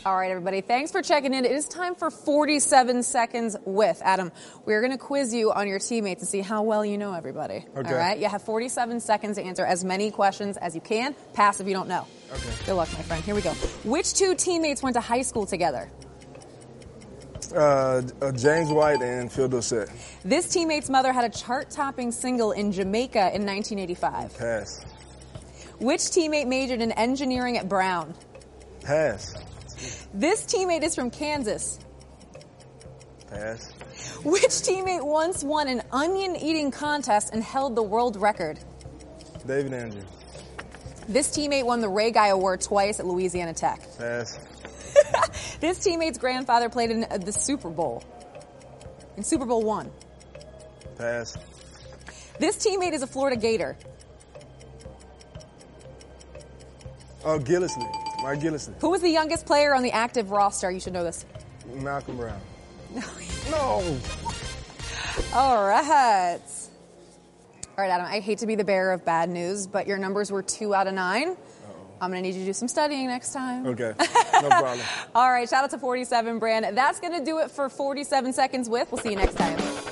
All right, everybody, thanks for checking in. It is time for 47 Seconds with Adam. We're going to quiz you on your teammates to see how well you know everybody. Okay. All right, you have 47 seconds to answer as many questions as you can. Pass if you don't know. Okay. Good luck, my friend. Here we go. Which two teammates went to high school together? James White and Phil Dorsett. This teammate's mother had a chart-topping single in Jamaica in 1985. Pass. Which teammate majored in engineering at Brown? Pass. This teammate is from Kansas. Pass. Which teammate once won an onion-eating contest and held the world record? David Andrews. This teammate won the Ray Guy Award twice at Louisiana Tech. Pass. This teammate's grandfather played in the Super Bowl. In Super Bowl I. Pass. This teammate is a Florida Gator. Oh, Gillisley. Mike Gillisley. Who was the youngest player on the active roster? You should know this. Malcolm Brown. No. All right. All right, Adam, I hate to be the bearer of bad news, but your numbers were 2 out of 9. I'm going to need you to do some studying next time. Okay. No problem. All right, shout out to 47 Brand. That's going to do it for 47 Seconds with. We'll see you next time.